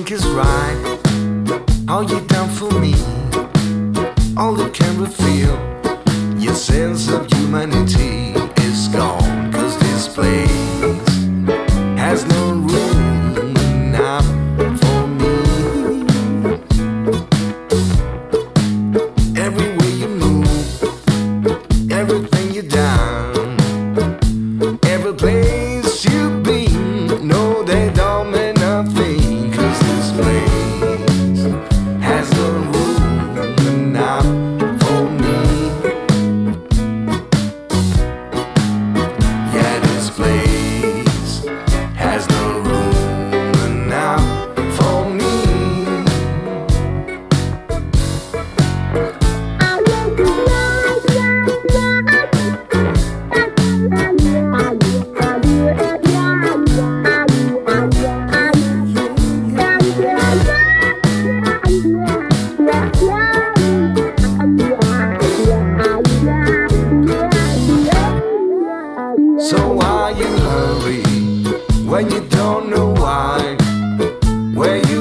think is right. All you done for me, all you can reveal. Your sense of humanity is gone, 'cause this place has no room now for me. Everywhere you move, everything you done, every place you've been, no, they don't mean nothing, 'cause this place has no room now for me. Yeah, this place has no room now for me. So why you hurry when you don't know why? Where you